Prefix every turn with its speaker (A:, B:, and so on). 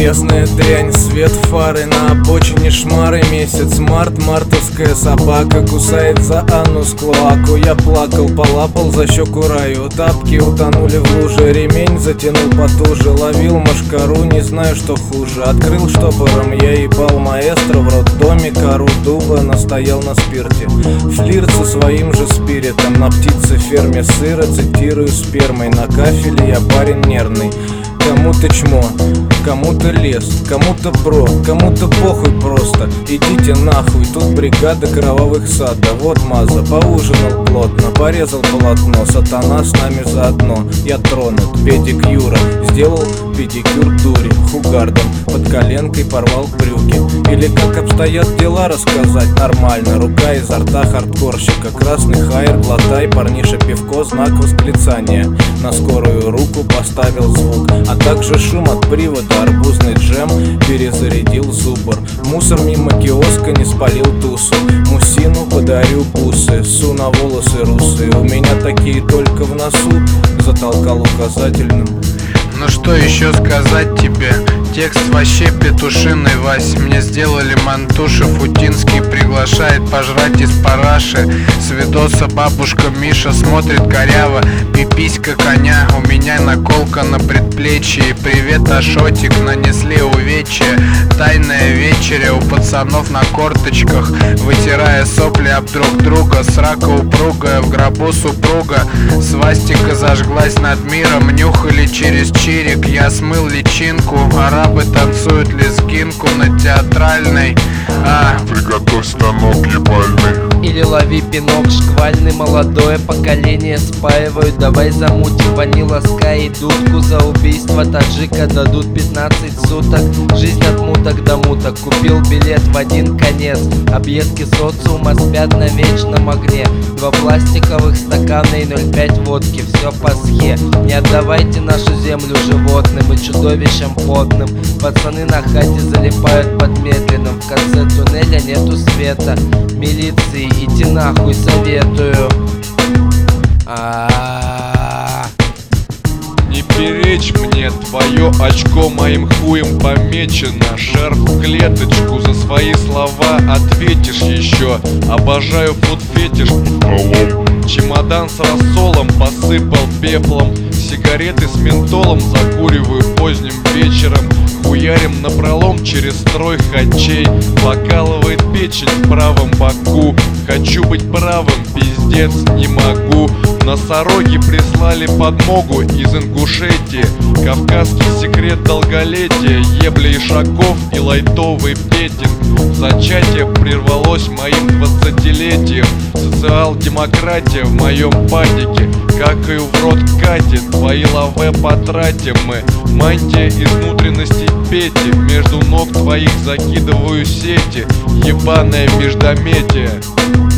A: Грязная дрянь, свет фары, на обочине шмары. Месяц март, мартовская собака кусает за анус клоаку. Я плакал, полапал за щеку раю, тапки утонули в луже. Ремень затянул потуже, ловил мошкару, не знаю, что хуже. Открыл штопором, я ебал маэстро в роддоме кору дуба, настоял на спирте. Флирт со своим же спиритом, на птицеферме сыра, цитирую спермой. На кафеле я парень нервный. Кому-то чмо, кому-то лес, кому-то бро, кому-то похуй просто. Идите нахуй, тут бригада кровавых сада. Вот маза, поужинал плотно, порезал полотно. Сатана с нами заодно, я тронут, педикюра. Сделал педикюр дури, хугардом, под коленкой порвал брюки. Или как обстоят дела рассказать нормально. Рука изо рта хардкорщика, красный хайер, глотай, парниша пивко, знак восклицания. На скорую руку поставил звук, а также шум от привода, арбузный джем перезарядил зубр. Мусор мимо киоска не спалил тусу, мусину подарю бусы, су на волосы русые, у меня такие только в носу. Затолкал указательным.
B: Ну что еще сказать тебе? Текст вообще петушиный, Вась. Мне сделали мантуши, Футинский приглашает пожрать из параши. С видоса бабушка Миша смотрит коряво, пиписька коня, у меня наколка на предплечье. Привет, Ашотик, нанесли увечья. Тайная вечеря у пацанов на корточках, вытирая сопли об друг друга. Срака упругая, в гробу супруга. Свастика зажглась над миром, нюхали через чирик. Я смыл личинку, арабы танцуют лезгинку на театральной.
C: Приготовь станок ебальный.
D: Или лови пинок шквальный, молодое поколение спаивают. Давай замутим Ванила Скай и дудку. За убийство таджика дадут 15 суток. Жизнь от муток до муток, купил билет в один конец. Объедки социума спят на вечном огне. 2 пластиковых стакана и 0,5 водки, все по схе. Не отдавайте нашу землю животным и чудовищам потным. Пацаны на хате залипают под медленным. В конце туннеля нету света. Милиции, иди нахуй, советую.
E: Не перечь мне, твое очко моим хуем помечено. Шарф в клеточку, за свои слова ответишь еще. Обожаю фуд-фетиш. Чемодан с рассолом посыпал пеплом. Сигареты с ментолом закуриваю поздним вечером. Хуярим напролом через строй хачей. Покалывает печень в правом боку. Хочу быть правым, пиздец, не могу. Носороги прислали подмогу из Ингушетии. Кавказский секрет долголетия. Ебля ишаков и лайтовый петинг. Зачатие прервалось моим 20-летием. Социал-демократия в моем падике. Какаю в рот Кате, твои лаве потратим мы. Мантия из внутренностей Пети, между ног твоих закидываю сети. Ебаное междометие.